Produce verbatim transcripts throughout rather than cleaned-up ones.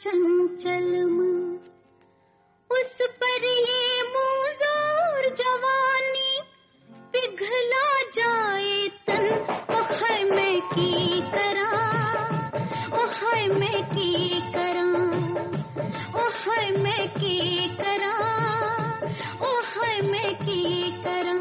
चंचल मन, उस पर ये मुज़ोर जवानी पिघला जाए तन। ओ हाय मैं की करा, ओ हाय मैं की करा, ओ हाय मैं की करा, ओ हाय मैं की करा।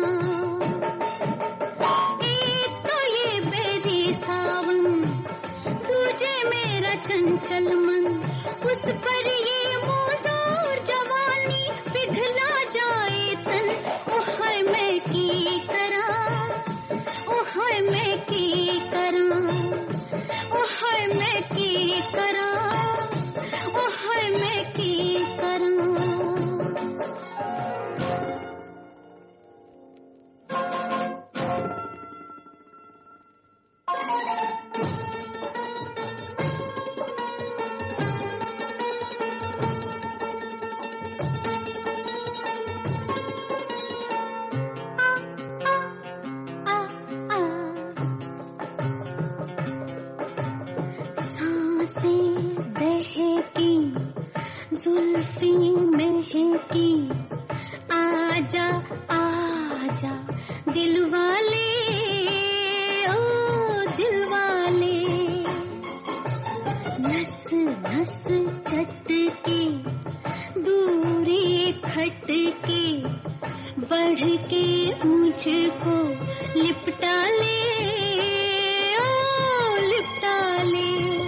एक तो ये बेरी सावन, दूजे मेरा चंचल मन, उस पर ये मुज़ोर जवानी पिघला जाए तन। ओ हाय मैं की करा, ओ हाय मैं की करा, ओ हाय मैं की करा, ओ हाय मैं की करा। जुल्फी महकी, आजा आजा दिलवाले, ओ दिलवाले। नस नस चटके, दूरी खटके, बढ़ के मुझको लिपटा ले, ओ लिपटा ले।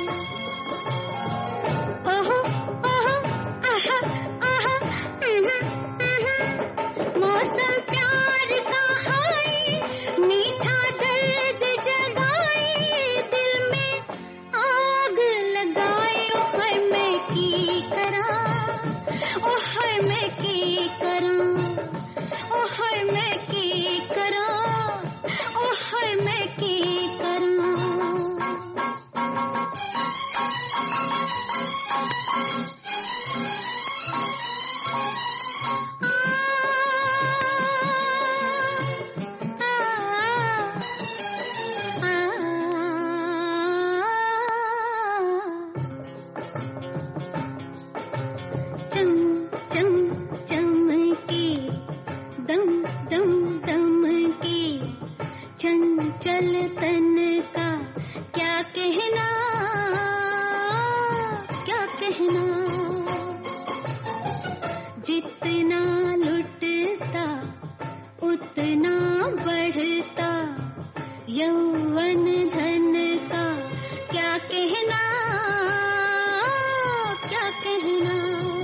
मौसम प्यार का है, मीठा दर्द जगाए, दिल में आग लगाए। ओ हाय मैं की करा, ओ हाय मैं की करा, ओ हाय मैं की करा, ओ हाय मैं की करा। चंचल तन का क्या कहना, क्या कहना। जितना लुटता उतना बढ़ता, यौवन धन का क्या कहना, क्या कहना।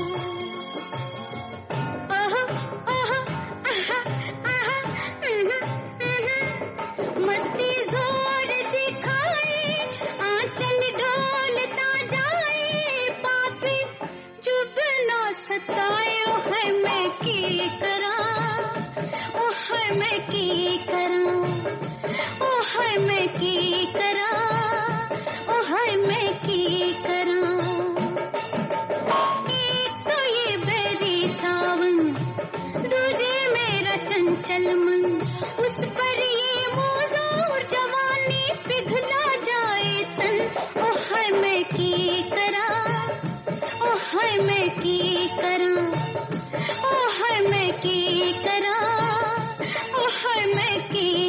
मस्ती जोर दिखाए, आंचल ढोलता जाए, पापी चुप ना सताए। ओ हाय मैं की करा, ओ हाय मैं की करा, ओ हाय मैं की करा, ओ हाय मैं की करा। एक तो ये बेरी सावन, दूजे मेरा चंचल मन, उस पर ये मुज़ोर जवानी पिघला जाए तन। ओ हाय मैं की करा, ओ हाय मैं की करा, ओ हाय मैं की करा, ओ हाय मैं की